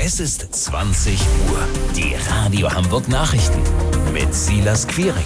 Es ist 20 Uhr. Die Radio Hamburg Nachrichten mit Silas Quiring.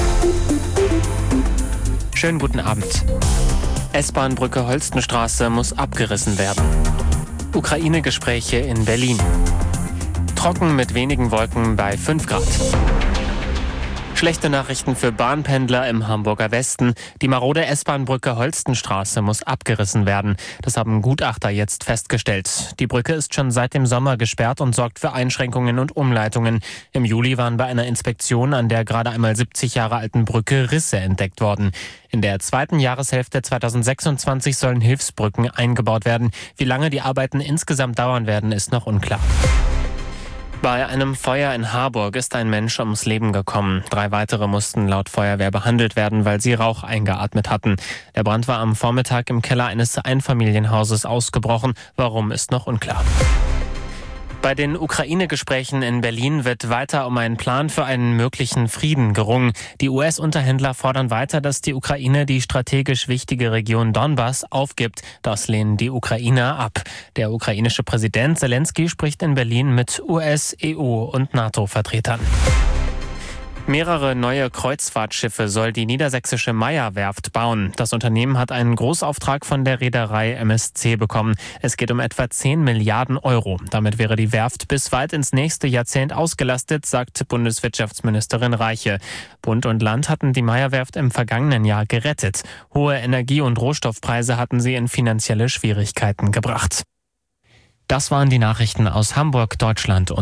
Schönen guten Abend. S-Bahn-Brücke Holstenstraße muss abgerissen werden. Ukraine-Gespräche in Berlin. Trocken mit wenigen Wolken bei 5 Grad. Schlechte Nachrichten für Bahnpendler im Hamburger Westen. Die marode S-Bahn-Brücke Holstenstraße muss abgerissen werden. Das haben Gutachter jetzt festgestellt. Die Brücke ist schon seit dem Sommer gesperrt und sorgt für Einschränkungen und Umleitungen. Im Juli waren bei einer Inspektion an der gerade einmal 70 Jahre alten Brücke Risse entdeckt worden. In der zweiten Jahreshälfte 2026 sollen Hilfsbrücken eingebaut werden. Wie lange die Arbeiten insgesamt dauern werden, ist noch unklar. Bei einem Feuer in Harburg ist ein Mensch ums Leben gekommen. 3 weitere mussten laut Feuerwehr behandelt werden, weil sie Rauch eingeatmet hatten. Der Brand war am Vormittag im Keller eines Einfamilienhauses ausgebrochen. Warum, ist noch unklar. Bei den Ukraine-Gesprächen in Berlin wird weiter um einen Plan für einen möglichen Frieden gerungen. Die US-Unterhändler fordern weiter, dass die Ukraine die strategisch wichtige Region Donbass aufgibt. Das lehnen die Ukrainer ab. Der ukrainische Präsident Zelensky spricht in Berlin mit US-, EU- und NATO-Vertretern. Mehrere neue Kreuzfahrtschiffe soll die niedersächsische Meyer-Werft bauen. Das Unternehmen hat einen Großauftrag von der Reederei MSC bekommen. Es geht um etwa 10 Milliarden Euro. Damit wäre die Werft bis weit ins nächste Jahrzehnt ausgelastet, sagt Bundeswirtschaftsministerin Reiche. Bund und Land hatten die Meyer-Werft im vergangenen Jahr gerettet. Hohe Energie- und Rohstoffpreise hatten sie in finanzielle Schwierigkeiten gebracht. Das waren die Nachrichten aus Hamburg, Deutschland und